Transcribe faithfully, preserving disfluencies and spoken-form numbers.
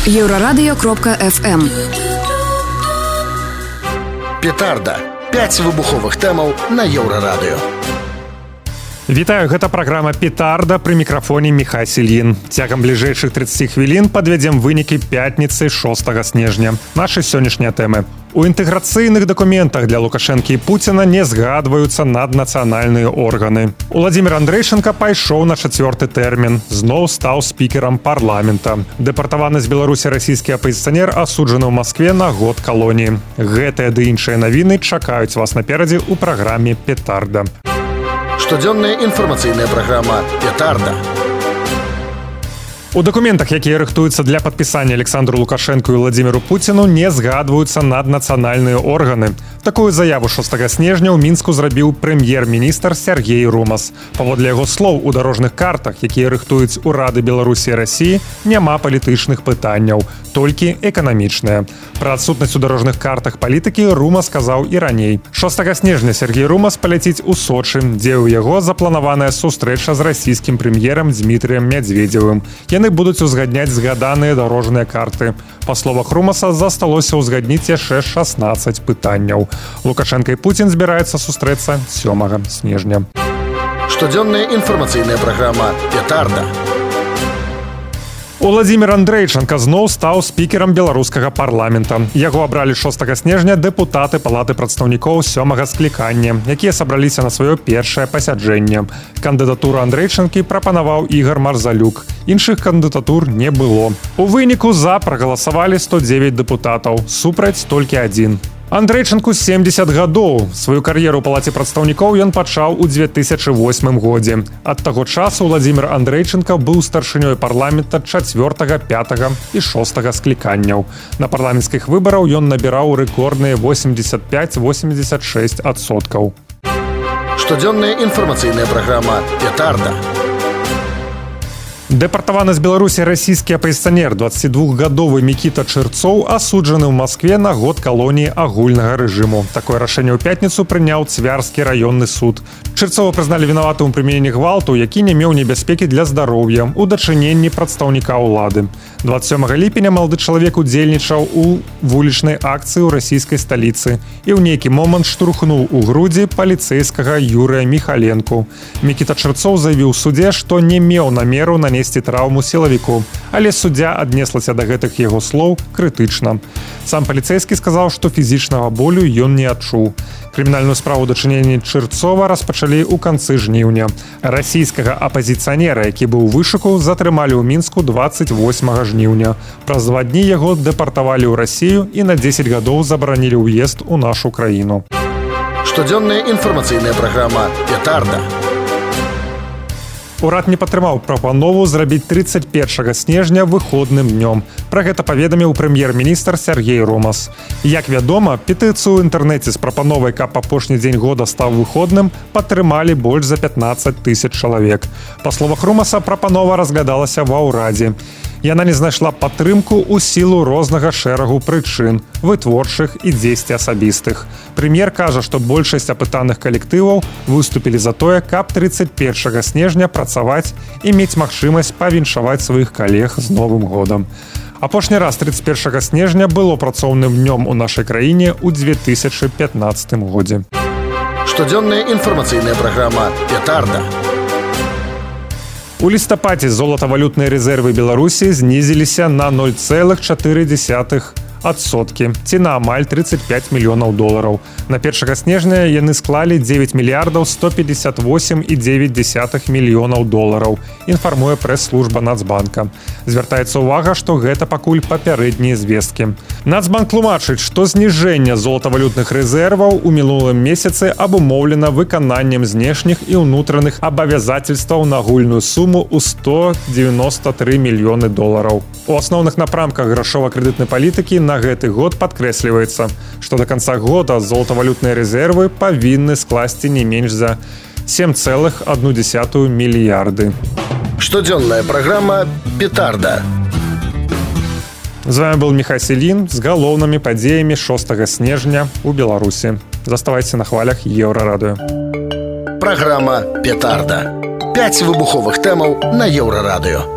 Еўрарадыё кропка эф эм. Петарда. пяць выбуховых тэмаў на Еўрарадыё. Вітаю, гэта праграма «Петарда», пры мікрафоне Міхась Ільін. Цягам бліжэйшых тридцати хвілін падвядзем вынікі пятніцы шостага снежня. Нашы сённяшнія тэмы. У інтэграцыйных дакументах для Лукашэнкі і Пуціна не згадваюцца наднацыянальныя органы. Уладзімір Андрэйчанка пайшоў на чацвёрты тэрмін. Зноў стаў спікерам парламента. Дэпартаваны з Беларусі расійскі апазіцыянер асуджаны ў Маскве на год калоніі. Гэтыя ды іншыя навіны чакаюць вас наперадзе ў праграме «Петарда». Штодзённая інфармацыйная праграма «Петарда». У дакументах, якія рыхтуюцца для падпісання Александру Лукашэнку і Владзіміру Пуціну, не згадваюцца наднацыянальныя органы. Такую заяву шостага снежня ў Мінску зрабіў прэм'ер-міністр Сергей Румас. Паводле яго слоў, у дарожных картах, якія рыхтуюць урады Беларусі і Расіі, няма палітычных пытанняў, толькі эканамічныя. Пра адсутнасць у дарожных картах палітыкі Румас сказаў і раней. шостага снежня Сергей Румас паляціць у Сочы, дзе ў яго запланаваная сустрэча з расійскім прэм'ерам Дмітрыем Мядзведзевым. Яны будуць узгадняць згаданыя дарожныя карты. Па словах Румаса, засталося ўзгадніць яшчэ шаснаццаць пытанняў. Лукашенко і Пуцін збіраюцца сустрэцца сёмага снежня. Штодзённая інфармацыйная праграма «Петарда». Уладзімір Андрэйчанка зноў стаў спікерам беларускага парламента. Яго абралі шостага снежня дэпутаты палаты прадстаўнікоў сёмага склікання, якія сабраліся на сваё першае пасяджэнне. Кандыдатуру Андрэйчанкі прапанаваў Ігар Марзалюк. Іншых кандыдатур не было. У выніку за прагаласавалі сто дзевяць дэпутатаў, супраць толькі адзін. Андрэйчанку семьдесят гадоў. Сваю кар'еру ў палаце прадстаўнікоў ён пачаў у две тысячы восьмым годзе. Ад таго часу Уладзімір Андрэйчанка быў старшынёй парламента чацвёртага, пятага і шостага скліканняў. На парламенцкіх выбараў ён набіраў рэкордныя восемьдесят пять - восемьдесят шесть адсоткаў. Штодзённая інфармацыйная праграма «Петарда». Дэпартаваны з Беларусі расійскі апазіцыянер дваццацідвухгадовы Мікіта Чырцоў асуджаны ў Маскве на год калоніі агульнага рэжыму. Такое рашэнне ў пятніцу прыняў Цвярскі раённы суд. Чырцова прызналі вінаватым у прымяненні гвалту, які не меў небяспекі для здароўя ў дачыненні прадстаўніка ўлады. дваццаць сёмага ліпеня малады чалавек удзельнічаў у вулічнай акцыі ў расійскай сталіцы і ў нейкі момант штурхнуў у грудзі паліцэйскага Юрыя Міхаленку. Мікіта Чырцоў заявіў у судзе, што не меў намеру нанесці траўму сілавіку, але суддзя аднеслася да гэтых яго слоў крытычна. Сам паліцэйскі сказаў, што фізічнага болю ён не адчуў. Крымінальную справу дачынення Чырцова распачалі ў канцы жніўня. Расійскага апазіцыянера, які быў у вышуку, затрымалі ў Мінску дваццаць восьмага жніўня. Праз два дні яго дэпартавалі ў Расію і на дзесяць гадоў забаранілі ўезд у нашу краіну. Штодзённая інфармацыйная праграма «Петарда». Урад не падтрымаў прапанову зрабіць тридцать першага снежня выходным днём. Пра гэта паведаміў прэм'ер-міністр Сергей Румас. Як вядома, петыцыю ў інтэрнэце з прапановай, каб апошні дзень года стаў выходным, падтрымалі больш за пятнаццаць тысяч чалавек. Па словах Румаса, прапанова разглядалася ва ўрадзе. Яна не знайшла падтрымку ў сілу рознага шэрагу прычын, вытворчых і дзесьці асабістых. Прэм'ер кажа, што большасць апытаных калектываў выступілі за тое, каб тридцать першага снежня працаваць і мець магчымасць павіншаваць сваіх калег з Новым годам. Апошні раз тридцать першага снежня было працоўным днём у нашай краіне ў две тысячы пятнаццатым годзе. Штодзённая інфармацыйная праграма «Петарда». У лістападзе золатавалютныя рэзервы Беларусі знізіліся на ноль цэлых чатыры дзесятых адсоткі, ці на амаль тридцать пять мільёнаў долараў. На першага снежня яны склалі дзевяць мільярдаў сто пятьдесят восемь і дзевяць дзесятых мільёнаў долараў, інфармуе прэс-служба Нацбанка. Звяртаецца ўвага, што гэта пакуль папярэднія звесткі. Нацбанк тлумачыць, што зніжэнне золатавалютных рэзерваў у мінулым месяцы абумоўлена выкананнем знешніх і ўнутраных абавязательстваў на агульную суму ў сто дзевяносто тры мільёны долараў. У асноўных напрамках грашова-крэдытнай палітыкі на гэты год падкрэсліваецца, што да канца года золатавалютныя рэзервы павінны скласці не менш за сем цэлых адну дзесятую мільярды. Штодзённая праграма «Петарда». З вами был Міхась Ільін з галоўнымі падзеямі шостага снежня ў Беларусі. Заставайся на хвалях Еўрарадыё. Праграма «Петарда». пяць выбуховых тэмаў на Еўрарадыё.